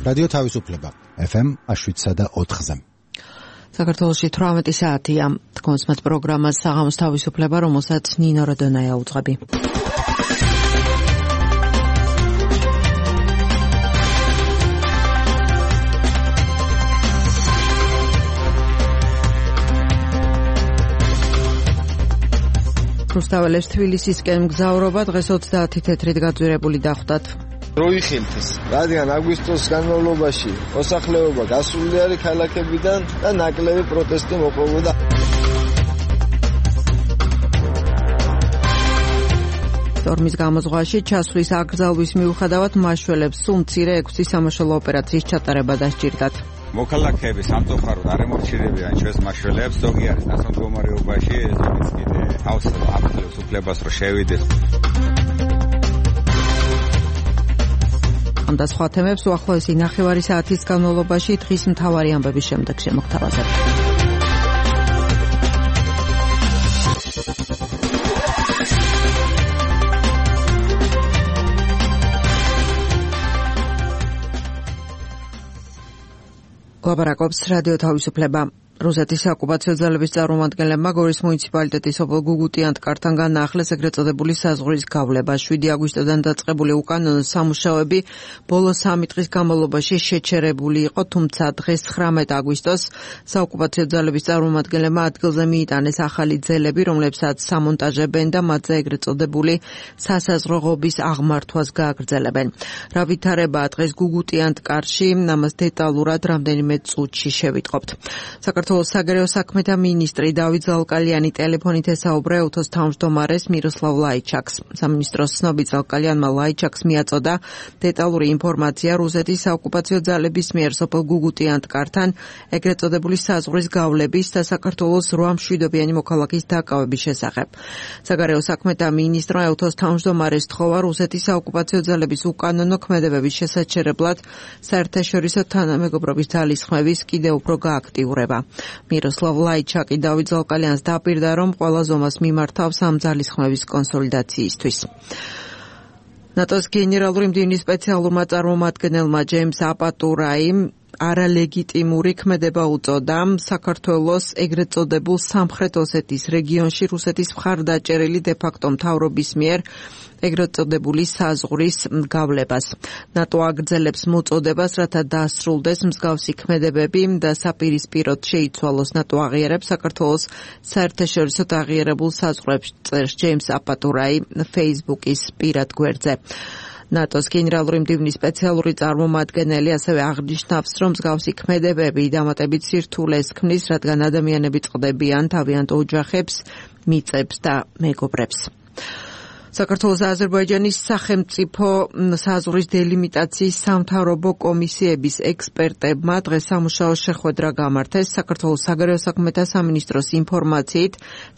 რადიო თავისუფლება FM 7.4-ზე. საქართველოში 18 საათია. თქვენს პროგრამას საღამოს თავისუფლება, რომელსაც ნინო როდონაია უძღვები. რუსთაველებს თბილისისკენ მგზავრობა დღეს 30 თეთრით გაძვირებული დახვდათ. როიხილთის, რადგან აგვისტოს განმავლობაში მოსახლეობა გასული არის ქალაქებიდან და ნაკლები პროტესტი მოყოლოდა. სტორმის გამოზღვაში ჩასვლის აკრძალვის მიუხედავად მაშველებს სულ მცირე 6 სამაშველო ოპერაციის ჩატარება დასჭირდათ. მოქალაქეები სამწუხაროდ არ ემორჩილებიან ჩვენს მაშველებს, ზოგი არის ნასტ მდგომარეობაში, ზოგიც კიდე თავს აფრთხილებს უფლებას რომ შევიდეს. ამ და სხვა თემებს უახლოესი ნახევარი საათის განმავლობაში დღის მთავარი ამბების შემდეგ შემოგთავაზებთ. ლაპარაკობს რადიო თავისუფლება. რუსეთის ოკუპაციო ძალების წარმომადგენლებმა გორის მუნიციპალიტეტის ობოლ გუგუტიანტკართან განაახლეს ეგრეთ წოდებული საზღვრის გავლება. 7 აგვისტოდან დაწყებული უკანონო სამუშაოები ბოლო 3 დღის განმავლობაში შეჩერებული იყო, თუმცა დღეს 19 აგვისტოს საოკუპაციო ძალების წარმომადგენლებმა ადგილზე მიიტანეს ახალი ძელები, რომლებსაც სამონტაჟებენ და მათზე ეგრეთ წოდებული სასაზღვრო ღობის აღმართვას გააგრძელებენ. რა ვითარებაა დღეს გუგუტიანტკარში, ამას დეტალურად რამდენიმე წუთში შევიტყობთ. საქართველოს საგარეო საქმეთა მინისტრი დავით ზალკალიანი ტელეფონით ესაუბრა უთოს თავმჯდომარეს მიროსლავ ლაიჩაკს. სამინისტროს ცნობით ზალკალიანმა ლაიჩაკს მიაწოდა დეტალური ინფორმაცია რუსეთის საოკუპაციო ძალების მიერ სოფელ გუგუტიანტკართან ეგრეთ წოდებული საზღვრის გავლების და საქართველოს 8 მშვიდობიანი მოქალაქის დაკავების შესახებ. საგარეო საქმეთა მინისტრმა უთოს თავმჯდომარეს თხოვა რუსეთის საოკუპაციო ძალების უკანონო ქმედებების შესაჩერებლად საერთაშორისო თანამეგობრობის ძალისხმევის კიდევ უფრო გააქტიურება. მიროსლავ ლაიჩაკი დავით ზალკალიანს დაპირდა, რომ ყველა ზომას მიმართავს ამ ძალისხმევის კონსოლიდაციისთვის. ნატოს გენერალური მდივნის სპეციალურმა წარმომადგენელმა ჯეიმს აპატურაიმ არალეგიტიმური ქმედება უწოდა საქართველოს ეგრეთ წოდებულ სამხრეთ ოსეთის რეგიონში რუსეთის მხარდაჭერილი დე-ფაქტო მთავრობის მიერ ეგრეთ წოდებული საზღვრის გავლებას. ნატო აგრძელებს მოწოდებას, რათა დაასრულდეს მსგავსი ქმედებები და საპირისპიროდ შეიცვალოს ნატო აღიარებს საქართველოს საერთაშორისოდ აღიარებულ საზღვრებს, წერს ჯეიმს აპატურაი Facebook-ის პირად გვერდზე. ნატოს გენერალური მდივნის სპეციალური წარმომადგენელი ასევე აღნიშნავს, რომ მსგავსი ქმედებები დამატებით სირთულეს ქმნის, რადგან ადამიანები წყდებიან თავიანთ ოჯახებს, მიწებს და მეგობრებს. საქართველოს და აზერბაიჯანის სახელმწიფო საზღვრის დელიმიტაციის სამთავრობო კომისიების ექსპერტებმა დღეს სამუშაო შეხვედრა გამართეს. საქართველოს საგარეო საქმეთა სამინისტროს ინფორმაციით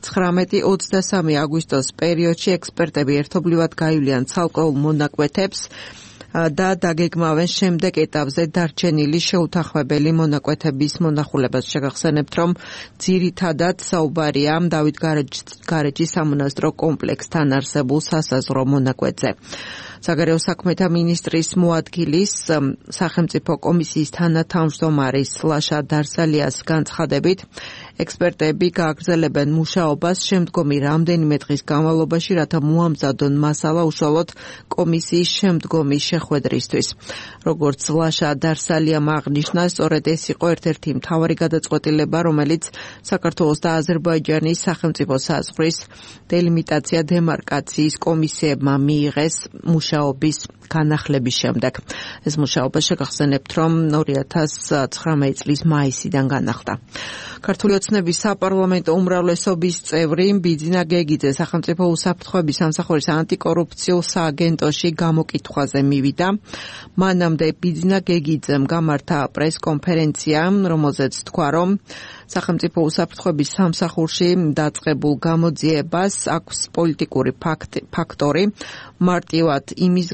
19-23 აგვისტოს პერიოდში ექსპერტები ერთობლივად გაივლიან ცალკეულ მონაკვეთებს და დაგეგმავენ შემდეგ ეტაპზე დარჩენილი შეუთანხმებელი მონაკვეთების მონახულებას. შეგახსენებთ, რომ ძირითადად საუბარია დავით გარეჯის სამონასტრო კომპლექსთან არსებულ სასაზღვრო მონაკვეთზე. საგარეო საქმეთა მინისტრის მოადგილის სახელმწიფო კომისიის თანათავმჯდომარის ლაშა დარსალიას განცხადებით, ექსპერტები გააგრძელებენ მუშაობას შემდგომი რამდენიმე დღის განმავლობაში, რათა მოამზადონ მასალა უშუალოდ კომისიის შემდგომი შეხვედრისთვის. როგორც ლაშა დარსალიამ აღნიშნა, სწორედ ეს იყო ერთ-ერთი მთავარი გადაწყვეტილება, რომელიც საქართველოს და აზერბაიჯანის სახელმწიფო საზღვრის დელიმიტაცია დემარკაციის კომისიებმა მიიღეს მუშაობის განახლების შემდეგ. ეს მუშაობა შეგახსენებთ, რომ 2019 წლის მაისიდან განახლდა. ქართული ოცნების საპარლამენტო უმრავლესობის წევრი ბიძინა გეგიძე სახელმწიფო უსაფრთხოების სამსახურის ანტიკორუფციულ სააგენტოში გამოკითხვაზე მივიდა. მანამდე ბიძინა გეგიძემ გამართა პრესკონფერენცია, რომელზეც თქვა, რომ სახელმწიფო უსაფრთხოების სამსახურში დაწყებულ გამოძიებას აქვს პოლიტიკური ფაქტორი, მარტივად იმის გამო, რომ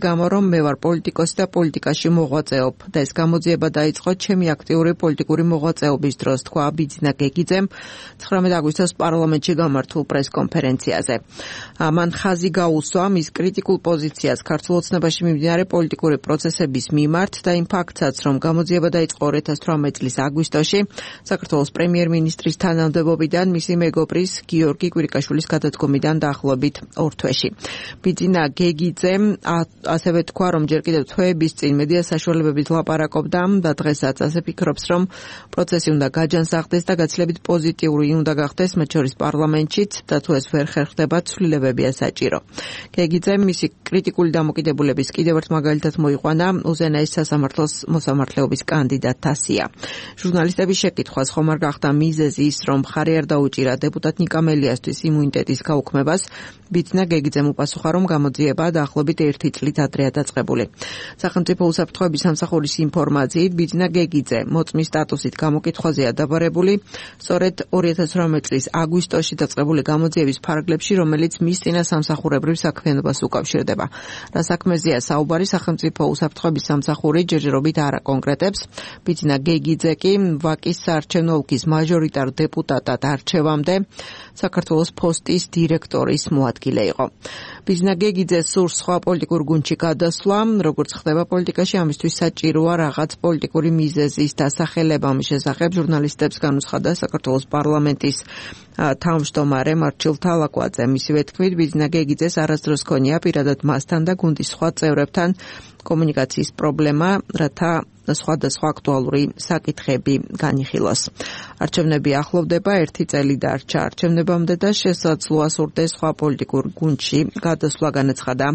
მე ვარ პოლიტიკოსი და პოლიტიკაში მოღვაწეობ და ეს გამოძიება დაიწყო ჩემი აქტიური პოლიტიკური მოღვაწეობის დროს, თქვა ბიძინა გეგიძემ 19 აგვისტოს პარლამენტში გამართულ პრესკონფერენციაზე. მან ხაზი გაუსვა მის კრიტიკულ პოზიციას ქართულ ოცნებაში მიმდინარე პოლიტიკური პროცესების მიმართ და იმ ფაქტსაც, რომ გამოძიება დაიწყო 2018 წლის აგვისტოში საქართველოს პრემიერ-მინისტრის თანამდებობიდან მისი მეგობრის გიორგი კვირიკაშვილის გადადგომიდან დაახლოებით 2 თვეში. ბიძინა გეგიძემ ასევე თქვა, რომ ჯერ კიდევ თვეების წინ მედია საშუალებებით ლაპარაკობდა და დღესაც ასე ფიქრობს, რომ პროცესი უნდა გაჯანსაღდეს და გაცილებით პოზიტიური უნდა გახდეს, მათ შორის პარლამენტშიც და თუ ეს ვერ ხერხდება, ცვლილებებია საჭირო. გეგიძემ მისი კრიტიკული დამოკიდებულების კიდევ ერთ მაგალითად მოიყვანა უზენაეს სასამართლოს მოსამართლეობის კანდიდატთა სია. ჟურნალისტების შეკითხვას ხომ არ გახდა მიზეზი ის, რომ მხარი არ დაუჭირა დეპუტატ ნიკა მელიასთვის იმუნიტეტის გაუქმებას, ბიძინა გეგიძემ უპასუხა, რომ გამოძიება დაახლოებით 1 წლით ადრეა დაწყებული. სახელმწიფო უსაფრთხოების სამსახურის ინფორმაციით ბიძინა გეგიძე მოწმის სტატუსით გამოკითხვაზეა დაბარებული, სწორედ 2018 წლის აგვისტოში დაწყებული გამოძიების ფარგლებში, რომელიც მის წინა სამსახურებრივ საქმიანობას უკავშირდება. რა საქმეზეა საუბარი, სახელმწიფო უსაფრთხოების სამსახური ჯერჯერობით არ აკონკრეტებს. ბიძინა გეგიძე კი ვაკის საარჩევნო ოლქის მაჟორიტარ დეპუტატად არჩევამდე საქართველოს ფოსტის დირექტორის მოადგილე იყო. ბიძინა გეგიძე სურს სხვა პოლიტიკურ გუნდში გადასვლა, როგორც ხდება პოლიტიკაში, ამისთვის საჭიროა რაღაც პოლიტიკური მიზეზის დასახელება. ამის შესახებ ჟურნალისტებს განუცხადა საქართველოს პარლამენტის თავმჯდომარე მარჩილ თალაკვაძე. მისივე თქმით, ბიძინა გეგიძეს არასდროს ჰქონია პირადად მასთან და გუნდის სხვა წევრებთან კომუნიკაციის პრობლემა, რათა სხვადასხვა აქტუალური საკითხები განიხილოს. არჩევნები ახლოვდება, 1 წელი დარჩა არჩევნებამდე და შესაძლოა სურდეს სხვა პოლიტიკურ გუნდში გადასვლა, განაცხადა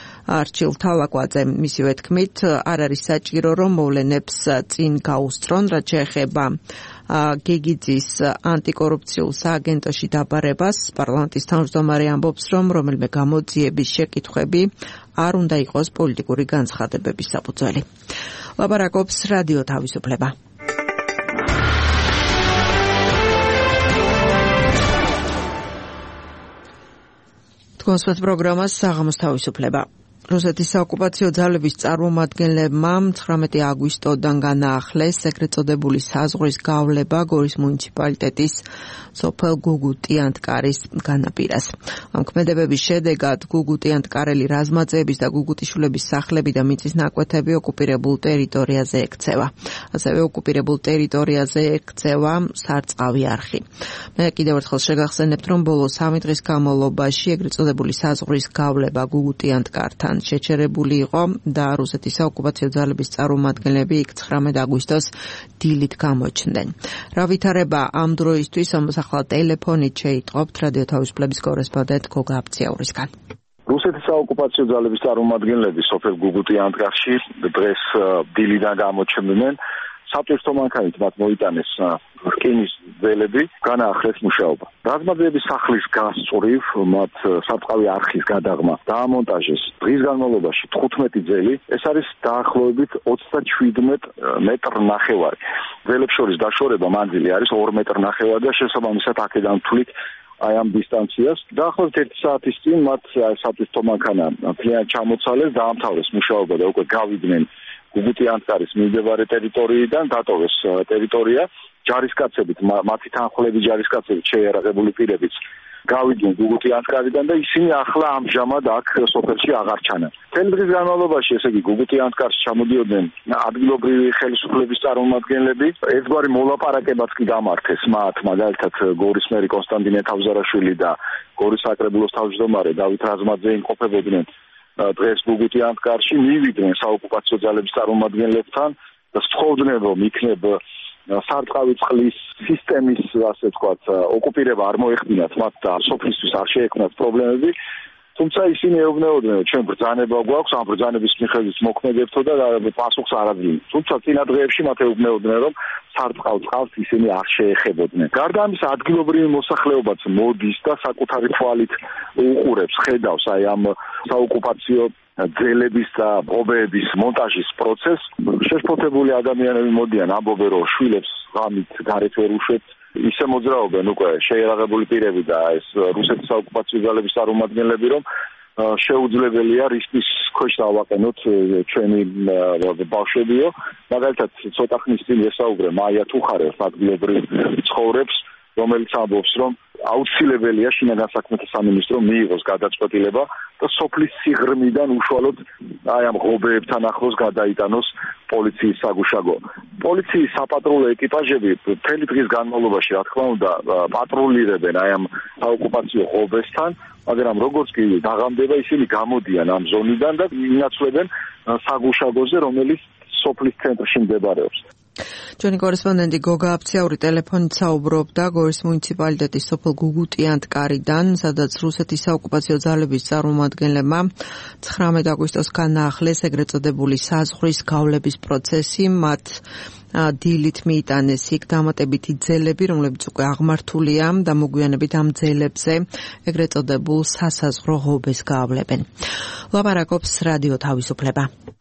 არჩილ თალაკვაძემ. მისივე თქმით, არ არის საჭირო, რომ მოვლენებს წინ გაუსწრონ, რაც შეეხება გეგიძის ანტიკორუფციულ სააგენტოში დაბარებას. პარლამენტის თავმჯდომარე ამბობს, რომ რომელიმე გამოძიების შეკითხვები არ უნდა იყოს პოლიტიკური განცხადებების საფუძველი. ლაპარაკობს რადიო თავისუფლება. თქვენს პროგრამას საღამოს თავისუფლება. რუსეთის საოკუპაციო ძალების წარმომადგენლებმა 19 აგვისტოდან განაახლეს ეგრეთ წოდებული საზღვრის გავლება გორის მუნიციპალიტეტის სოფელ გუგუტი-ანტკარის განაპირას. ამ ქმედებების შედეგად გუგუტი-ანტკარელი რაზმაძეების და გუგუტიშვილების სახლები და მიწის ნაკვეთები ოკუპირებულ ტერიტორიაზე ექცევა. ასევე ოკუპირებულ ტერიტორიაზე ექცევა სარწყავი არხი. მე კიდევ ერთხელ შეგახსენებთ, რომ ბოლო 3 დღის განმავლობაში ეგრეთ წოდებული საზღვრის გავლება გუგუტი-ანტკართან შეჩერებული იყო და რუსეთის საოკუპაციო ძალების წარმომადგენლები იქ 19 აგვისტოს დილით გამოჩნდნენ. რა ვითარება ამ დროისთვის ამოსახლა ტელეფონით შეიტყობთ რადიო თავისუფლების კორესპონდენტ გოგა აბციაურისგან. რუსეთის საოკუპაციო ძალების წარმომადგენლები სოფელ გუგუტი-ანტკარში დღეს დილიდან გამოჩნდნენ. სატვირთო მანქანით მათ მოიტანეს რკინის ძელები, განაახლეს მუშაობა. რაზმაძეების სახლის გასწვრივ მათ სარწყავი არხის გადაღმა დაამონტაჟეს დღის განმავლობაში 15 ძელი. ეს არის დაახლოებით 27 მეტრ ნახევარი. ძელებს შორის დაშორება მანძილი არის 2 მეტრ ნახევარი და შესაბამისად აქედან თვლით აი ამ დისტანციას. დაახლოებით 1 საათის წინ მათ სატვირთო მანქანა მთლიან ჩამოცალეს, დაამთავრეს მუშაობა და უკვე გავიდნენ გუგუტი-ანტკარის მიმდებარე ტერიტორიიდან, დატოვეს ტერიტორია. ჯარისკაცებით, მათი თანხლები ჯარისკაცებით შეიარაღებული პირებიც გავიდნენ გუგუტი-ანტკარიდან და ისინი ახლა ამჟამად აქ სოფელში აღარ ჩანან. თელი დღის განმავლობაში, ესე იგი, გუგუტი-ანტკარში ჩამოდიოდნენ ადგილობრივი ხელისუფლების წარმომადგენლები. ერთგვარი მოლაპარაკებაც კი გამართეს მათ, მაგალითად გორის მერი კონსტანტინე თავზარაშვილი და გორის საკრებულოს თავმჯდომარე დავით რაზმაძე იმყოფებოდნენ დღეს გუგუტი-ანტკარში, მივიდნენ საოკუპაციო ძალების წარმომადგენლებთან და სთხოვდნენ, რომ იქნებ სარწყავი წყლის სისტემის, ასე ვთქვათ, ოკუპირება არ მოეხდინათ მათ და სოფლისთვის არ შეექმნათ პრობლემები. თუმცა ისინი ეუბნებოდნენ, რომ ჩვენ ბრძანება გვაქვს, ამ ბრძანების მიხედვით მოქმედებთო და პასუხს არ აძლევთ. თუმცა წინა დღეებში მათ ეუბნებოდნენ, რომ სარწყავ წყალს ისინი არ შეეხებოდნენ. გარდა ამისა, ადგილობრივი მოსახლეობაც მოდის და საკუთარი თვალით უყურებს, ხედავს აი ამ საოკუპაციო ძელების და ობეების მონტაჟის პროცესს. შეშფოთებული ადამიანები მოდიან, ამბობენ, რომ შვილებს ღამით გარეთ ვერ უშვებთ. ისე მოძრაობენ უკვე შეიარაღებული პირები და ეს რუსეთის საოკუპაციო ძალების წარმომადგენლები, რომ შეუძლებელია რისკის ქვეშ დავაყენოთ ჩვენი ბავშვებიო. მაგალითად, ცოტა ხნის წინ ვესაუბრე მაია თუხარევს, ადგილობრივ ცხოვრებს, რომელიც ამბობს, რომ აუცილებელია შინაგან საქმეთა სამინისტრომ მიიღოს გადაწყვეტილება და სოფლის სიღრმიდან უშუალოდ აი ამ ღობეებთან ახლოს გადაიტანოს პოლიციის საგუშაგო. პოლიციის საპატრულო ეკიპაჟები მთელი დღის განმავლობაში, რა თქმა უნდა, პატრულირებენ აი ამ საოკუპაციო ღობესთან, მაგრამ როგორც კი დაღამდება, ისინი გამოდიან ამ ზონიდან და ინაცვლებენ საგუშაგოზე, რომელიც სოფლის ცენტრში მდებარეობს. ჩვენი კორესპონდენტი გოგა აფციაური ტელეფონით საუბრობდა გორის მუნიციპალიტეტის სოფელ გუგუტიანტკარიდან, სადაც რუსეთის საოკუპაციო ძალების წარმომადგენლებმა 19 აგვისტოს განაახლეს ეგრეთ წოდებული საზღვრის გავლების პროცესი, მათ დილით მიიტანეს იქ დამატებითი ძელები, რომლებიც უკვე აღმართულია და მოგვიანებით ამ ძელებზე ეგრეთ წოდებულ სასაზღვრო ღობეს გაავლებენ. ლაპარაკობს რადიო თავისუფლება.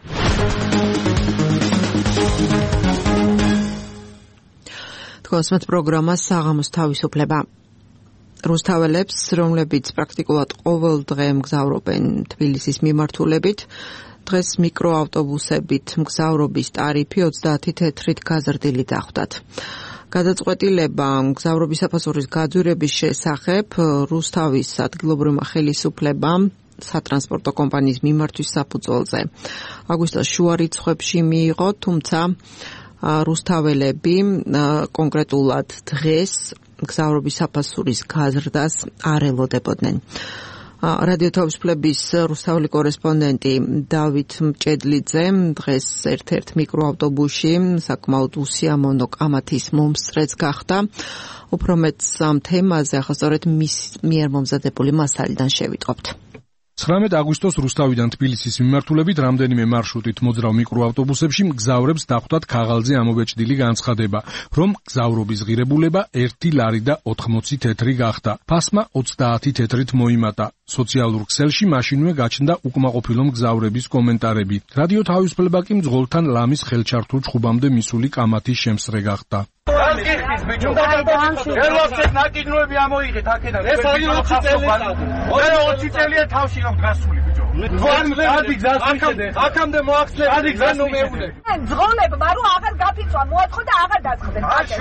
Თქვენს პროგრამას საღამოს თავისუფლება. რუსთაველებს, რომლებიც პრაქტიკულად ყოველ დღე მგზავრობენ თბილისის მიმართულებით, დღეს მიკროავტობუსებით მგზავრობის ტარიფი 30 თეთრით გაზრდილი დახვდათ. გადაწყვეტილება მგზავრობის საფასურის გაძვირების შესახებ რუსთავის ადგილობრივმა ხელისუფლებამ სატრანსპორტო კომპანიის მიმართვის საფუძველზე აგვისტოს შუა რიცხვებში მიიღო, თუმცა რუსთაველები კონკრეტულად დღეს მგზავრობის საფასურის გაზრდას არ ელოდებოდნენ. რადიო თავისუფლების რუსთაველი კორესპონდენტი დავით მჭედლიძე დღეს ერთ-ერთ მიკროავტობუსში საკმაოდ უსიამოვნო კამათის მომსწრეც გახდა. უფრო მეტს ამ თემაზე ახლა სწორედ მის მიერ მომზადებული მასალიდან შევიტყობთ. 19 აგვისტოს რუსთავიდან თბილისის მიმართულებით რამდენიმე მარშრუტით მოძრავ მიკროავტობუსებში მგზავრებს დახვდათ ქაღალდზე ამობეჭდილი განცხადება, რომ მგზავრობის ღირებულება 1 ლარი და 80 თეთრი გახდა. ფასმა 30 თეთრით მოიმატა. სოციალურ ქსელში მაშინვე გაჩნდა უკმაყოფილო მგზავრების კომენტარები. რადიო თავისუფლება კი მძღოლთან ლამის ხელჩართულ ჩხუბამდე მისული კამათის შემსწრე გახდა. ელოქეთ ნაკიდნოები ამოიღეთ აქედან. ეს არის 20 წელია. 20 წელია თავში რომ გასული ბიჭო. აქამდე მოახსნე ადი გზას მეუნე. ძღოლებმა რომ აღარ გაფიცვა, მოაწყო და აღარ დაწყდნენ.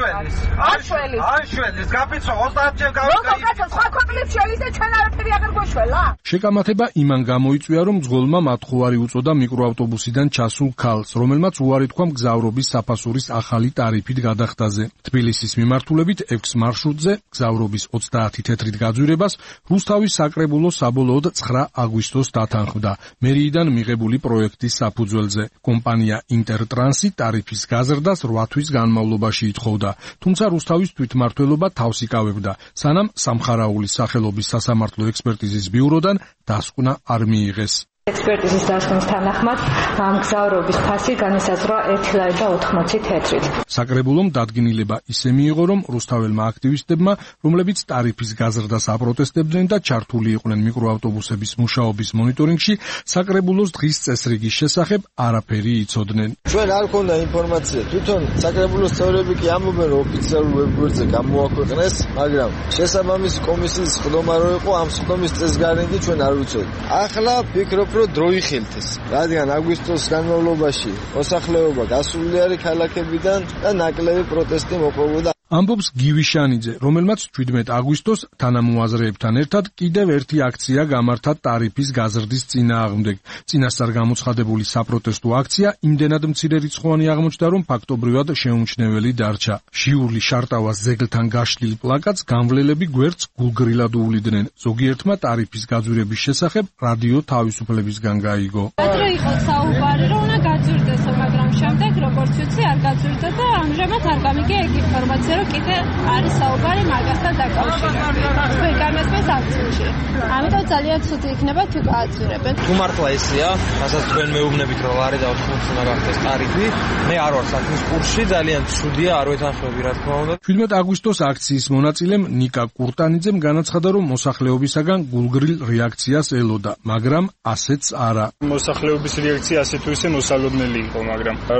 არშველის გაფიცვა 30 ჯერ გავიკეთე. როგორ კაცო სხვა ქვეყნებს შეიძლება ჩვენ არაფერი აღარ გვეშველა. შეკამათება იმან გამოიწვია, რომ მძღოლმა მათხოვარი უწოდა მიკროავტობუსიდან ჩასულ ქალს, რომელმაც უარი თქვა მგზავრობის საფასურის ახალი ტარიფით გადახდაზე. თბილისის მიმართულებით 6 მარშრუტზე მგზავრობის 30 თეთრით გაძვირებას რუსთავის საკრებულო საბოლოოდ 9 აგვისტოს დათანხმდა. მერიიდან მიღებული პროექტის საფუძველზე. კომპანია ინტერტრანსი ტარიფის გაზრდას 8 თვის განმავლობაში ითხოვდა, თუმცა რუსთავის თვითმმართველობა თავს იკავებდა, სანამ სამხარაულის სახელობის სასამართლო ექსპერტიზის ბიუროდან დასკვნა არ მიიღეს. ექსპერტიზის დასკვნის თანახმად მგზავრობის ფასი განისაზღვრა 1 ლარი და 80 თეთრით. საკრებულომ დადგინილება ისე მიიღო, რომ რუსთაველმა აქტივისტებმა, რომლებიც ტარიფის გაზრდას აპროტესტებდნენ და ჩართული იყვნენ მიკროავტობუსების მუშაობის მონიტორინგში, საკრებულოს დღის წესრიგის შესახებ არაფერი იცოდნენ. ჩვენ არ ქონდა ინფორმაცია. თვითონ საკრებულოს წევრები კი ამბობენ, რომ ოფიციალურ ვებგვერდზე გამოაქვეყნეს, მაგრამ შესაბამისი კომისიის ხდომა რო იყო, ამ ხდომის წესგარენგი ჩვენ არ ვიცოდით. ახლა ფიქრობ რომ დროიხელთეს. რადგან აგვისტოს განმავლობაში მოსახლეობა გასული არის ქალაქებიდან და ნაკლები პროტესტი მოყოლოდა. ამბობს გივი შანიძე, რომელმაც 17 აგვისტოს თანამოაზრეებთან ერთად კიდევ ერთი აქცია გამართა ტარიფის გაზრდის წინააღმდეგ. წინასწარ გამოცხადებული საპროტესტო აქცია იმდენად მცირერიცხოვანი აღმოჩნდა, რომ ფაქტობრივად შეუმჩნეველი დარჩა. ჟიურლი შარტავას ზეგლთან გაშლილ პლაკატს გამვლელები გვერდს გულგრილად უვლიდნენ. ზოგიერთმა ტარიფის გაძვირების შესახებ რადიო თავისუფლებისგან გაიგო. ადრე იყო საუბარი, რომ უნდა გაძვირდესო, მაგრამ შემდეგ როგორც ვიცი არ გაძვირდა და ამჟამად არ გამიგე ეგ ინფორმაცია, რომ კიდე არის საუბარი მაგასთან დაკავშირებით. თქვენ გამესმის აქციაში. ამიტომ ძალიან ცუდი იქნება თუ გააძვირებენ. თუ მართლა ესეა, რასაც თქვენ მეუბნებით, რომ ლარი და 80 უნდა გახდეს ტარიფი, მე არ ვარ საქმის კურსში, ძალიან ცუდია, არ ვეთანხმები, რა თქმა უნდა. 17 აგვისტოს აქციის მონაწილემ ნიკა კურტანიძემ განაცხადა, რომ მოსახლეობისაგან გულგრილ რეაქციას ელოდა, მაგრამ ასეც არა. მოსახლეობის რეაქცია ასე თუ ისე მოსალოდნელი იყო, მაგრამ როგორც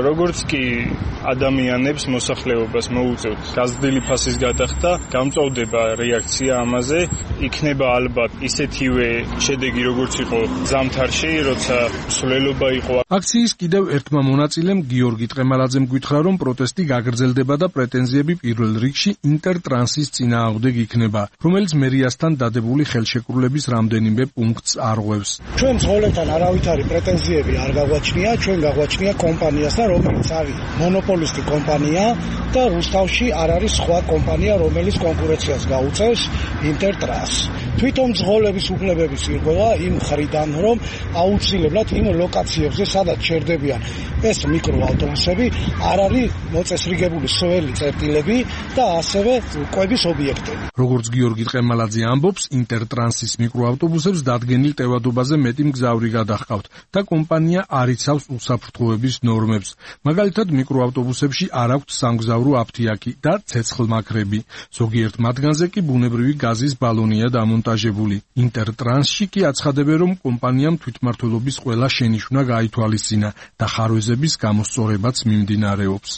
კი ადამიანებს მოსახლეობას მოუწევთ გაზრდილი ფასის გადახდა, გამწოვდება რეაქცია ამაზე, იქნება ალბათ ისეთივე შედეგი როგორც იყო ზამთარში, როცა მსვლელობა იყო. აქციის კიდევ ერთმა მონაწილემ გიორგი ტყემალაძემ გითხრა, რომ პროტესტი გაგრძელდება და პრეტენზიები პირველ რიგში ინტერტრანსის წინააღმდეგ იქნება, რომელიც მერიასთან დადებული ხელშეკრულების რამდენიმე პუნქტს არღვევს. ჩვენ მძღოლებთან არავითარი პრეტენზიები არ გაგვაჩნია, ჩვენ გაგვაჩნია კომპანიასთან, რომელიც არის მონოპოლისტი კომპანია და რუსთავში არ არის სხვა კომპანია, რომელიც კონკურენციას გაუწევს ინტერტრანს. თვითონ მძღოლების უფლებების ირღვევა იმ მხრიდან, რომ აუცილებლად იმ ლოკაციებზე, სადაც ჩერდებიან ეს მიკროავტობუსები, არ არის მოწესრიგებული სველი წერტილები და ასევე კვების ობიექტები. როგორც გიორგი ტყემალაძე ამბობს, ინტერტრანსის მიკროავტობუსებს დადგენილ ტევადობაზე მეტი მგზავრი გადაჰყავთ და კომპანია არ იცავს უსაფრთხოების ნორმებს. მაგალითად, მიკროავტობუსებში არ აქვთ სამგზავრო აფთიაქი და ცეცხლმაქრები. ზოგიერთ მათგანზე კი ბუნებრივი გაზის ბალონია დამონტაჟებული. ინტერტრანსში კი აცხადებენ, რომ კომპანიამ თვითმმართველობის ყველა შენიშვნა გაითვალისწინა და ხარვეზების გამოსწორებაც მიმდინარეობს.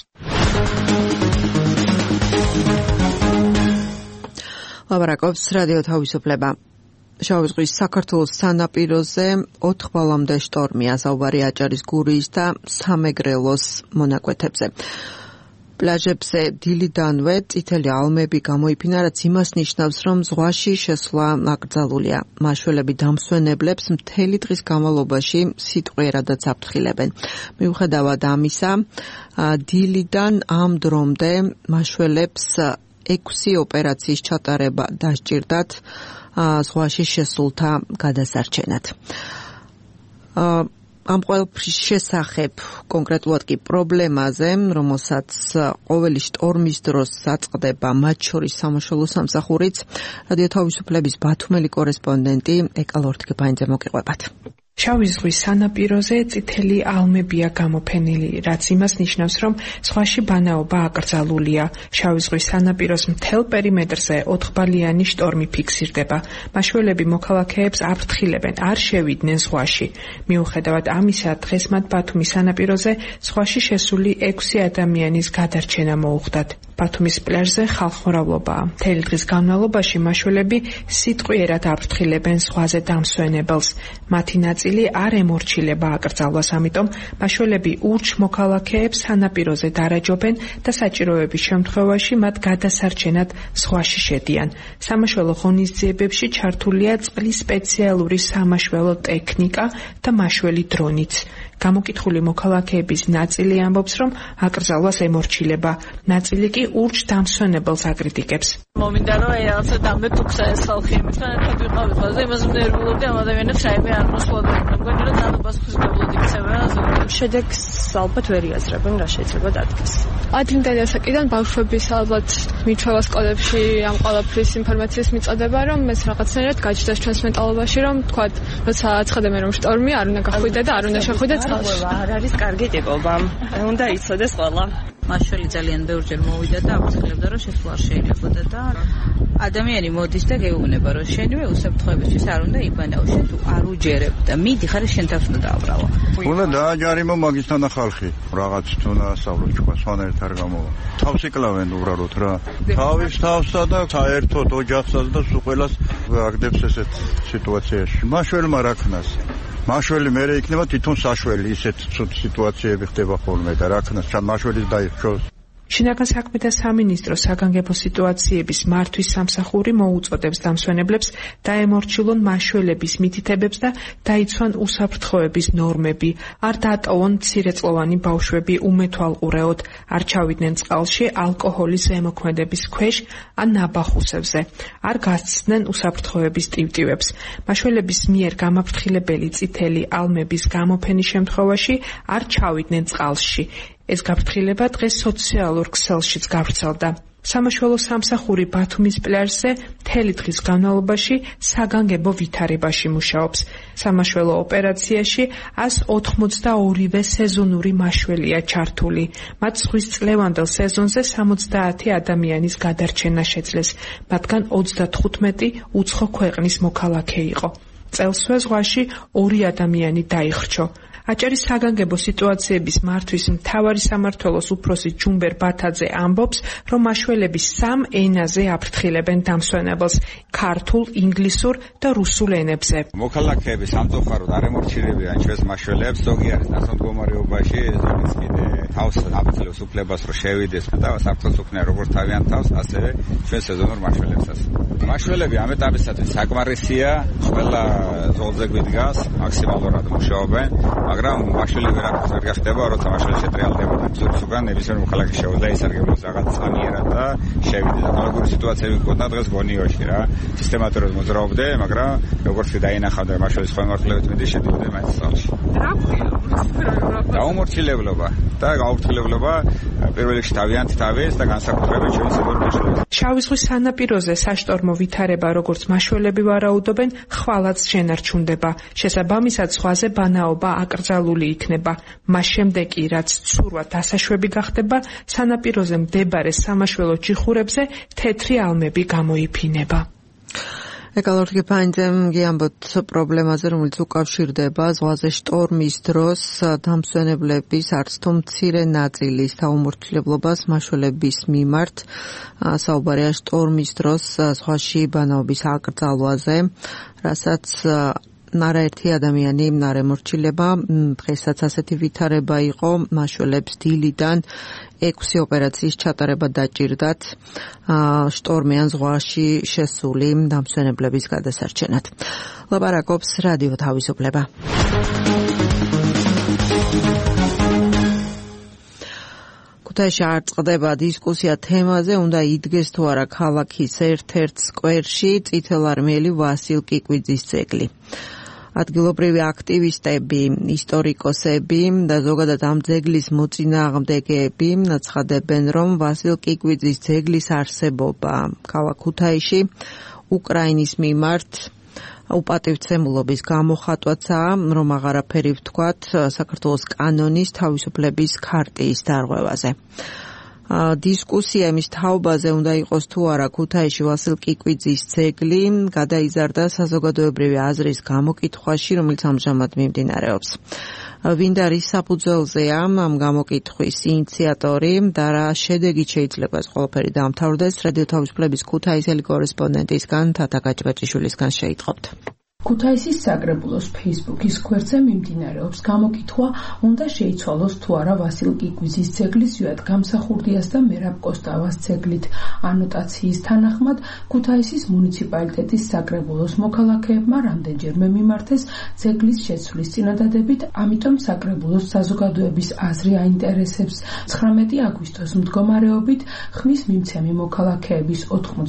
ლაპარაკობს რადიო თავისუფლება. შავი ზღვის საქართველოს სანაპიროზე 4 ბოლომდე შტორმია, საუბარი აჭარის გურიის და სამეგრელოს მონაკვეთებზე. პლაჟებზე დილიდანვე წითელი ალმები გამოიფინა, რაც იმას ნიშნავს, რომ ზღვაში შესვლა აკრძალულია. მაშველები დამსვენებლებს მთელი დღის განმავლობაში სიტყვიერადაც აფრთხილებენ. მიუხედავად ამისა, დილიდან ამ დრომდე მაშველებს 6 ოპერაციის ჩატარება დასჭირდათ ზღვაში შესულთა გადასარჩენად. ამ ყველაფრის შესახებ კონკრეტულად კი პრობლემაზე, რომელსაც ყოველი შტორმის დროს საწყდება, მათ შორის სამაშველო სამსახურიც, რადიო თავისუფლების ბათუმელი კორესპონდენტი ეკა ლორთგებაინძე მოგიყვებათ. შავი ზღვის სანაპიროზე წითელი ალმებია გამოფენილი, რაც იმას ნიშნავს, რომ ზღვაში ბანაობა აკრძალულია. შავი ზღვის სანაპიროს მთელ პერიმეტრზე 4-ბალიანი შტორმი ფიქსირდება. მაშველები მოქალაქეებს აფრთხილებენ, არ შევიდნენ ზღვაში. მიუხედავად ამისა, დღეს მათ ბათუმის სანაპიროზე ზღვაში შესული 6 ადამიანის გადარჩენა მოუხდათ. ბათუმის პლაჟზე ხალხმრავლობაა. მთელი დღის განმავლობაში მაშველები სიტყვიერად აფრთხილებენ ზღვაზე დამსვენებელს. მათი ნაწილი არ ემორჩილება აკრძალვას, ამიტომ მაშველები ურჩ მოქალაქეებს სანაპიროზე დარაჯობენ და საჭიროების შემთხვევაში მათ გადასარჩენად ზღვაში შედიან. სამაშველო ღონისძიებებში ჩართულია წყლის სპეციალური სამაშველო ტექნიკა და მაშველი დრონიც. გამოკითხული მოქალაქეების ნაწილი ამბობს, რომ აკრძალვას ემორჩილება, ნაწილი კი ურჩ დამსვენებელს აკრიტიკებს. მომინდა რომ რაღაცა დამბეთუქსა ეს ხალხი, მithkan ერთად ვიყავით ყველაზე, იმას ვნერვულობდი ამ ადამიანებს რაიმე არ მოსვლოდა. მგონი რომ დანაპასუხისმგებლად იქცევენ ზოგადად. შედეგს ალბათ ვერ იაზრებენ, რა შეიძლება დადგეს. ადრინდელი ასაკიდან ბავშვების ალბათ მიჩვევა სკოლებში ამ ყველაფრის ინფორმაციის მიწოდება, რომ ეს რაღაცნაირად გაჩნდეს ჩვენს მენტალობაში, რომ თქვათ, როცა აცხადებენ რომ შტორმი არ უნდა გახვიდე და არ უნდა შეხვიდე წყალში. არ არის კარგი ტიპობა. უნდა იცოდეს ყველა. მაშველი ძალიან ბევრჯერ მოვიდა და აფრთხილებდა, რომ შესვლა არ შეიძლებოდა და ადამიანი მოდის და გეუბნება, რომ შენვე უსაფრთხოებისთვის არ უნდა იბანაო, შენ თუ არ უჯერებ და მიდი ხარ შენ თავს უნდა დააბრალო. უნდა დააჯარიმო მაგისთან ახალხი. რაღაც თუ ნასავლო თქვა სვანერთ არ გამოვა. თავს იკლავენ უბრალოდ რა. თავის თავსა და საერთოდ ოჯახსაც და სულ ყველას აგდებს ესეთ სიტუაციაში. მაშველმა რა ქნას? მაშველი მერე იქნება თვითონ საშველი, ისეთ ცუდ სიტუაციები ხდება ხოლმე და რა ქნას, ჩან მაშველის დაიხშოს. შინაგან საქმეთა სამინისტროს საგანგებო სიტუაციების მართვის სამსახური მოუწოდებს დამსვენებლებს დაემორჩილონ მაშველების მითითებებს და დაიცვან უსაფრთხოების ნორმები, არ დაატოვონ მცირეწლოვანი ბავშვები უმეთვალყურეოდ, არ ჩავიდნენ წყალში ალკოჰოლის ზემოქმედების ქვეშ ან ნაბახუსებზე, არ გასცდნენ უსაფრთხოების ტივტივებს. მაშველების მიერ გამაფრთხილებელი წითელი ალმების გამოფენის შემთხვევაში არ ჩავიდნენ წყალში. ეს გაფრთხილება დღეს სოციალურ ქსელშიც გავრცელდა. სამაშველო სამსახური ბათუმის პლაჟზე მთელი დღის განმავლობაში საგანგებო ვითარებაში მუშაობს. სამაშველო ოპერაციაში 182-ვე სეზონური მაშველია ჩართული. მათ ზღვის წლევანდელ სეზონზე 70 ადამიანის გადარჩენა შეძლეს, მათგან 35 უცხო ქვეყნის მოქალაქე იყო. წელსვე ზღვაში 2 ადამიანი დაიხრჩო. აჭარის საგანგებო სიტუაციების მართვის მთავარი სამმართველოს უფროსი ჯუმბერ ბათაძე ამბობს, რომ მაშველების 3 ენაზე აფრთხილებენ დამსვენებელს: ქართულ, ინგლისურ და რუსულ ენებზე. მოქალაქეები სამწუხაროდ არ ემორჩილებიან ჩვენს მაშველებს, ზოგი არის ნასტ მდგომარეობაში, ზოგიც კიდე თავს აფრთხილებს უფლებას, რომ შევიდეს და საფრთხეს უქმნიან როგორც თავიანთ თავს, ასევე ჩვენ სეზონურ მაშველებსაც. მაშველები ამ ეტაპისათვის საკმარისია, ყველა ზოლზე გვიდგას, მაქსიმალურად მუშაობენ, მაგრამ მაშველები ვერაფერს ვერ გახდება, როცა მაშველი შეტრიალდება და ბზურის უკან ნებისმიერ მოქალაქე შეუძლია ისარგებლოს რაღაც წამიერად და შევიდეს. ანალოგური სიტუაციები გქონდა დღეს გონიოში რა. სისტემატურად მოძრაობდე, მაგრამ როგორც კი დაინახავდა მაშველის სხვა მიმართულებით მეტი შედიოდა მაინც სწავლში. რა ქვია? დაუმორჩილებლობა და გაუფრთხილებლობა პირველ რიგში თავიანთ თავის და განსაკუთრებით ჩვენი სეზონურ მაშველებს. შავი ზღვის სანაპიროზე საშტორმო ვითარება, როგორც მაშველები ვარაუდობენ, ხვალაც შენარჩუნდება. შესაბამისად, ზღვაზე ბანაობა აკრძალული იქნება. მას შემდეგ კი, რაც ცურვა დასაშვები გახდება, სანაპიროზე მდებარე სამაშველო ჯიხურებზე თეთრი ალმები გამოიფინება. ეკალორტი ფაინძემ გიამბოთ პრობლემაზე, რომელიც უკავშირდება ზღვაზე შტორმის დროს დამსვენებლების არც თუ მცირე ნაწილის დაუმორჩილებლობას მაშველების მიმართ. საუბარია შტორმის დროს ზღვაში ბანაობის აკრძალვაზე, რასაც არაერთი ადამიანი არ ემორჩილება. დღესაც ასეთი ვითარება იყო, მაშველებს დილიდან 6 ოპერაციის ჩატარება დაჭირდათ შტორმიან ზღვაში შესული დამსვენებლების გადასარჩენად. ლაპარაკობს რადიო თავისუფლება. ქუთაისში არ წყდება დისკუსია თემაზე, უნდა იდგეს თუ არა ქალაქის ერთ-ერთ სკვერში წითელარმიელი ვასილ კიკვიძის ძეგლი. ადგილობრივი აქტივისტები, ისტორიკოსები და ზოგადად ამ ძეგლის მოწინააღმდეგეები აცხადებენ, რომ ვასილ კიკვიძის ძეგლის არსებობა ქალაქ ქუთაისში უკრაინის მიმართ უპატივცემულობის გამოხატვაცაა, რომ აღარაფერი ვთქვათ საქართველოს კანონის თავისუფლების ქარტიის დარღვევაზე. დისკუსია იმის თაობაზე უნდა იყოს თუ არა ქუთაისში ვასილ კიკვიძის ძეგლი გადაიზარდა საზოგადოებრივი აზრის გამოკითხვაში, რომელიც ამჟამად მიმდინარეობს. ვინ არის საფუძველზეა ამ გამოკითხვის ინიციატორი და რა შედეგით შეიძლება ეს ყველაფერი დაამთავრდეს? რადიო თავისუფლების ქუთაისელი კორესპონდენტისგან თათა გაჭბაჭიშვილისგან შეიტყობთ. ქუთაისის საკრებულოს Facebook-ის გვერდზე მიმდინარეობს გამოკითხვა, უნდა შეიცვალოს თუ არა ვასილ კიკვიძის ძეგლის იად გამსახურდიას და მერაბ კოსტავას ძეგლით. ანოტაციის თანახმად, ქუთაისის მუნიციპალიტეტის საკრებულოს მოქალაქეებმა რამდენჯერმე მიმართეს ძეგლის შეცვლის წინადადებით, ამიტომ საკრებულოს საზოგადოების აზრი აინტერესებს. 19 აგვისტოს მდგომარეობით ხმის მიმცემი მოქალაქეების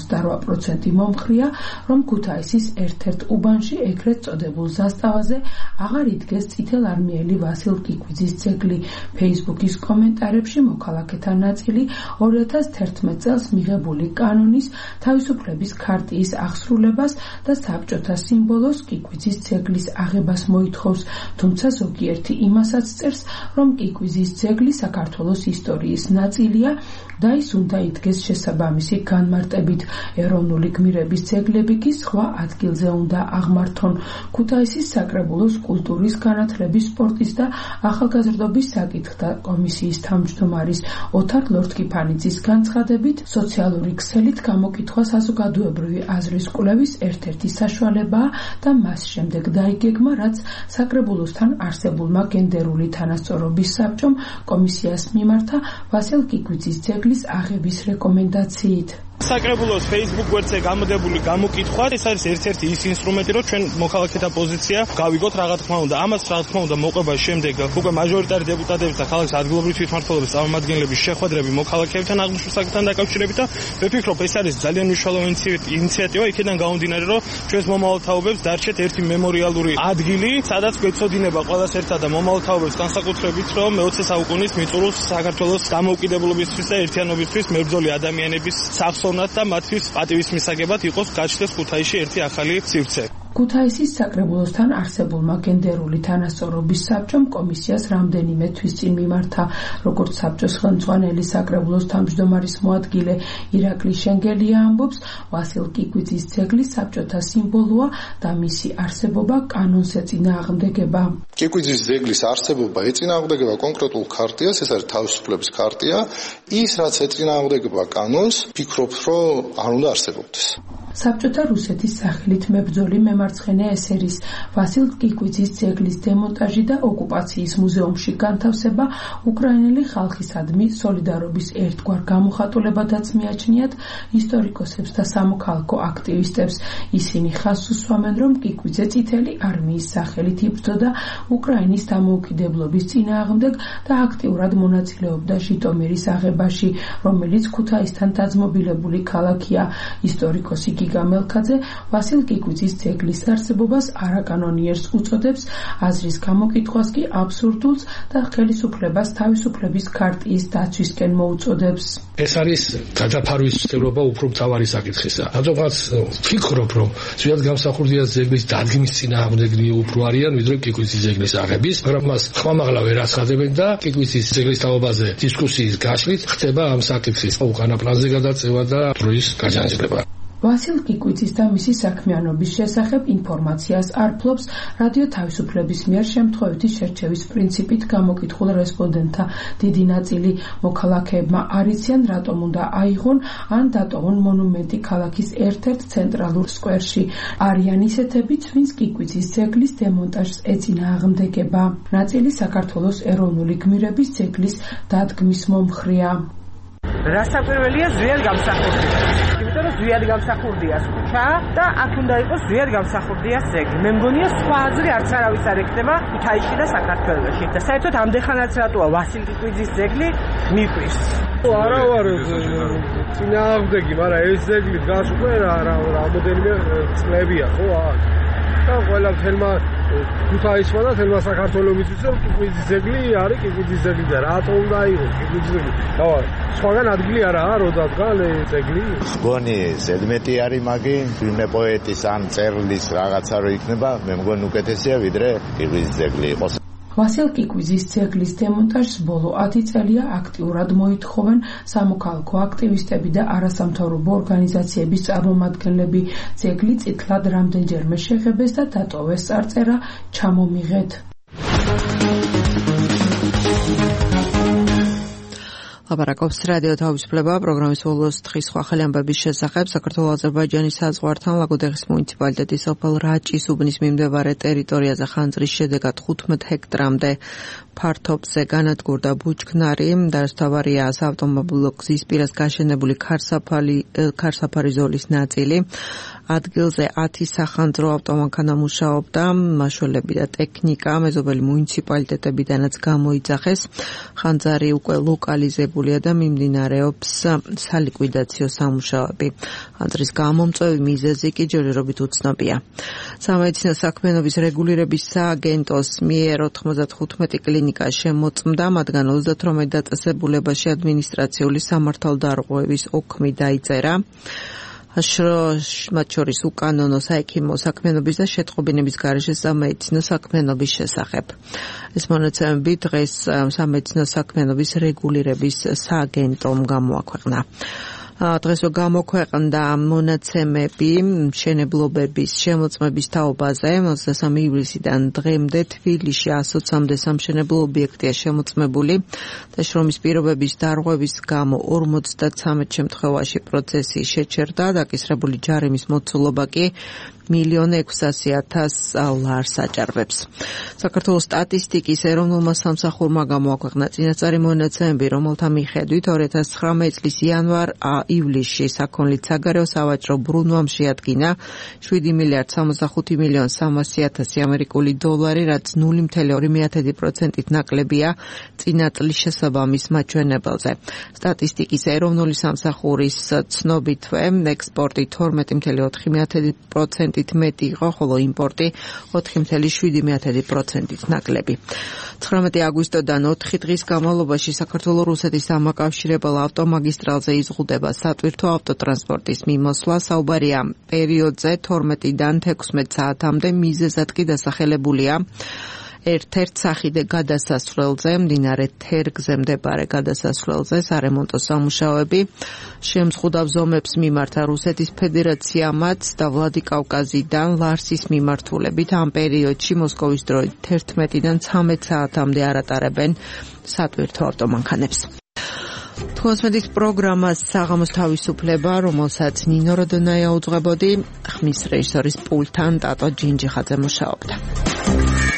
88% მომხრია, რომ ქუთაისის ერთ-ერთ უბანში ეგრეთ წოდებულ ზასტავაზე აღარ იდგეს წითელარმიელი ვასილ კიკვიძის ძეგლი. Facebook-ის კომენტარებში მოქალაქეთა ნაწილი 2011 წელს მიღებული კანონის თავისუფლების ქარტიის აღსრულებას და საბჭოთა სიმბოლოს კიკვიძის ძეგლის აღებას მოითხოვს, თუმცა ზოგიერთი იმასაც წერს, რომ კიკვიძის ძეგლი საქართველოს ისტორიის ნაწილია და ის უნდა იდგეს შესაბამისი განმარტებით. ეროვნული გმირების ძეგლები კი სხვა ადგილზე უნდა აღმართონ. ქუთაისის საკრებულოს კულტურის, განათლების, სპორტის და ახალგაზრდობის საკითხთა კომისიის თავმჯდომარის ოთარ ლორთქიფანიძის განცხადებით, სოციალური ქსელით გამოკითხვა საზოგადოებრივი აზრის კვლევის ერთ-ერთი საშუალებაა და მას შემდეგ დაიგეგმა, რაც საკრებულოსთან არსებულმა გენდერული თანასწორობის საბჭომ კომისიას მიმართა ვასილ კიკვიძის ძეგლის აღების რეკომენდაციით. საკრებულოს Facebook გვერდზე გამოდებული გამოკითხვა ეს არის ერთ-ერთი ის ინსტრუმენტი, რომ ჩვენ მოქალაქეთა პოზიცია გავიგოთ რა თქმა უნდა. ამას რა თქმა უნდა მოყვება შემდეგ უკვე მაჟორიტარი დეპუტატების და ქალაქის ადგილობრივი თვითმმართველობის წარმომადგენლების შეხვედრები მოქალაქეებთან აღნიშნულ საკითხთან დაკავშირებით და ვფიქრობ ეს არის ძალიან მნიშვნელოვანი ინიციატივა, იქიდან გამომდინარე, რომ ჩვენს მომავალ თაობებს დარჩეთ ერთი მემორიალური ადგილი, სადაც გვეცოდინება ყველას ერთად და მომავალ თაობებს განსაკუთრებით, რომ მე-20 საუკუნის მიწურულს საქართველოს დამოუკიდებლობისთვის და ერთიანობისთვის მებრძოლი ადამიანების სახსოვნად და მათთვის პატივის მისაგებად იყოს გაჩნდეს ქუთაისში ერთი ახალი სივრცე. ქუთაისის საკრებულოსთან არსებულმა გენდერული თანასწორობის საბჭომ კომისიას რამდენიმე თვის წინ მიმართა, როგორც საბჭოს ხელმძღვანელი საკრებულოს თავმჯდომარის მოადგილე ირაკლი შენგელია ამბობს, ვასილ კიკვიძის ძეგლი საბჭოთა სიმბოლოა და მისი არსებობა კანონს ეწინააღმდეგება. კიკვიძის ძეგლის არსებობა ეწინააღმდეგება კონკრეტულ ქარტიას, ეს არის თავისუფლების ქარტია, ის რაც ეწინააღმდეგება კანონს, ფიქრობ, რომ არ უნდა არსებობდეს. საბჭოთა რუსეთის სახელით მებრძოლი მემარცხენე ესერის ვასილ კიკვიძის ძეგლის დემონტაჟი და ოკუპაციის მუზეუმში განთავსება უკრაინელი ხალხისადმი სოლიდარობის ერთგვარ გამოხატულებადაც მიაჩნიათ ისტორიკოსებს და სამოქალაქო აქტივისტებს. ისინი ხაზს უსვამენ, რომ კიკვიძე წითელი არმიის სახელით იბრძოდა უკრაინის დამოუკიდებლობის წინააღმდეგ და აქტიურად მონაწილეობდა ჟიტომირის აღებაში, რომელიც ქუთაისთან დაძმობილებული ქალაქია. ისტორიკოსი გიგა მელქაძე ვასილ კიკვიძის ძეგლის არსებობას არაკანონიერს უწოდებს, აზრის გამოკითხვას კი აბსურდულს და ხელისუფლებას თავისუფლების ქარტიის დაცვისკენ მოუწოდებს. ეს არის გადაფარვის ცდილობა უფრო მთავარი საკითხისა. რადგანაც ვფიქრობ, რომ ზოგადად გამსახურდიას ძეგლის დადგმის წინააღმდეგნი უფრო არიან, ვიდრე კიკვიძის ძეგლის აღების, მაგრამ მას ხმამაღლა ვერ აცხადებენ და კიკვიძის ძეგლის თაობაზე დისკუსიის გაშლით ხდება ამ საკითხის უკანა პლანზე გადაწევა და დროის გაჯანჯლება. ვასილ კიკვიძის და მისი საქმიანობის შესახებ ინფორმაციას არ ფლობს რადიო თავისუფლების მიერ შემთხვევითი შერჩევის პრინციპით გამოკითხულ რესპონდენტთა დიდი ნაწილი. მოქალაქეებმა არ იციან, რატომ უნდა აიღონ ან დატოვონ მონუმენტი ქალაქის ერთ-ერთ ცენტრალურ სკვერში. არიან ისეთებიც, ვინც კიკვიძის ძეგლის დემონტაჟს ეწინააღმდეგება. ნაწილი საქართველოს ეროვნული გმირების ძეგლის დადგმის მომხრეა. რასაკვირველია ზვიად გამსახურდია. იმიტომ რომ ზვიად გამსახურდიას ქუჩა და აქ უნდა იყოს ზვიად გამსახურდიას ძეგლი. მე მგონია სხვა აზრი არც არავის არ ექნება ქუთაისში და საქართველოში. და საერთოდ ამდენხანაც რატოა ვასილ კიკვიძის ძეგლი მიყვრის. არა ვარ წინააღმდეგი, მაგრამ ეს ძეგლი დგას უკვე რამოდენიმე წლებია, ხო აქ. და ყველა თელმა ქუთაისმა და თელმა საქართველოს მისთვის რომ კიკვიძის ძეგლი არის კიკვიძის ძეგლი და რატო უნდა აიღოს კიკვიძის ძეგლი. დავა სხვაგან ადგილი არაა როდადგან ძეგლი. მგონი ზედმეტი არის მაგი ვინმე პოეტის ან წერლის რაღაცა რო იქნება, მე მგონი უკეთესია ვიდრე კიკვიძის ძეგლი იყოს. ვასილ კიკვიძის ძეგლის დემონტაჟს ბოლო 10 წელია აქტიურად მოითხოვენ სამოქალაქო აქტივისტები და არასამთავრობო ორგანიზაციების წარმომადგენლები. ძეგლი წითლად რამდენჯერმე შეხებეს და დატოვეს წარწერა „ჩამომიღეთ“. ლაპარაკობს რადიო თავისუფლება პროგრამის ბოლოს თხის სხვა ხელი ამბების შესახებ. საქართველოს-აზერბაიჯანის საზღვართან ლაგოდეხის მუნიციპალიტეტის სოფელ რაჭის უბნის მიმდებარე ტერიტორიაზე ხანძრის შედეგად 15 ჰექტრამდე ფართობზე განადგურდა ბუჩქნარი. დაასთავარია საავტომობილო გზის პირას გაშენებული ქარსაფარი ზოლის ნაწილი. ადგილზე 10 სახანძრო ავტომანქანა მუშაობდა, მაშველები და ტექნიკა მეზობელი მუნიციპალიტეტებიდანაც გამოიძახეს. ხანძარი უკვე ლოკალიზებულია და მიმდინარეობს სალიკვიდაციო სამუშაოები. ხანძრის გამომწვევი მიზეზი კი ჯერჯერობით უცნობია. სამედიცინო საქმიანობის რეგულირების სააგენტოს მიერ 95 კლინიკა შემოწმდა, მათგან 38 დაწესებულებაში ადმინისტრაციული სამართალდარღვევების ოქმი დაიწერა. მათ შორის უკანონო საექიმო საქმიანობის და შეტყობინების გარეშე სამედიცინო საქმიანობის შესახებ. ეს მონაცემები დღეს სამედიცინო საქმიანობის რეგულირების სააგენტომ გამოაქვეყნა. დღეს გამოქვეყნდა მონაცემები მშენებლობების შემოწმების თაობაზე. 23 ივლისიდან დღემდე თბილისში 120-მდე სამშენებლო ობიექტია შემოწმებული და შრომის პირობების დარღვევის გამო 53 შემთხვევაში პროცესი შეჩერდა. დაკისრებული ჯარიმის მოცულობა კი 1.600.000 ლარს აჭარბებს. საქართველოს სტატისტიკის ეროვნულმა სამსახურმა გამოაქვეყნა წინასწარი მონაცემები, რომელთა მიხედვით 2019 წლის იანვარ-ივლისში საქონლით საგარეო სავაჭრო ბრუნვამ შეადგინა 7.65.300.000 ამერიკული დოლარი, რაც 0.2%-ით ნაკლებია წინა წლის შესაბამის მაჩვენებელზე. სტატისტიკის ეროვნული სამსახურის ცნობითვე ექსპორტი 12.4%-ით 10%-ით მეტი იყო, ხოლო იმპორტი 4,7%-ით ნაკლები. 19 აგვისტოდან 4 დღის განმავლობაში საქართველოს-რუსეთის დამაკავშირებელ ავტომაგისტრალზე იზღუდება სატვირთო ავტოტრანსპორტის მიმოსვლა. საუბარია პერიოდზე 12-დან 16 საათამდე, მიზეზად კი დასახელებულია ერთ-ერთ სახიდე გადასასვლელზე, მდინარე თერგზე მდებარე გადასასვლელზე სარემონტო სამუშაოები. შემზღუდავ ზომებს მიმართა რუსეთის ფედერაციამაც და ვლადიკავკაზიდან ლარსის მიმართულებით ამ პერიოდში მოსკოვის დროით 11-დან 13 საათამდე არატარებენ სატვირთო ავტომანქანებს. თვალსმედის პროგრამას საღამოს თავისუფლება, რომელსაც ნინო როდონაია უძღვებოდი, ხმის რეჟისორის პულტთან ტატო ჯინჯიხაძე მუშაობდა.